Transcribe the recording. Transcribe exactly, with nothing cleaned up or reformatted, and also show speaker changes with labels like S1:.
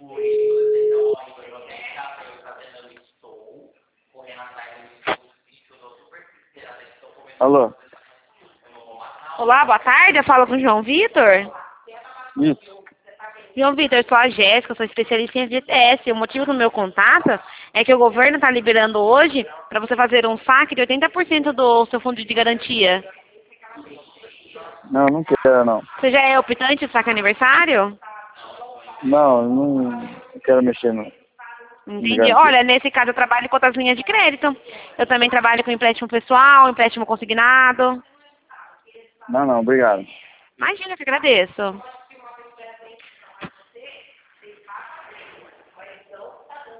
S1: Alô?
S2: Olá, boa tarde. Eu falo com o João Vitor.
S1: Isso.
S2: João Vitor, eu sou a Jéssica, sou especialista em F G T S. O motivo do meu contato é que o governo está liberando hoje para você fazer um saque de oitenta por cento do seu fundo de garantia.
S1: Não, não quero, não.
S2: Você já é optante do saque aniversário?
S1: Não, não quero mexer, não.
S2: Entendi. Olha, nesse caso eu trabalho com outras linhas de crédito. Eu também trabalho com empréstimo pessoal, empréstimo consignado.
S1: Não, não, obrigado.
S2: Imagina, que agradeço.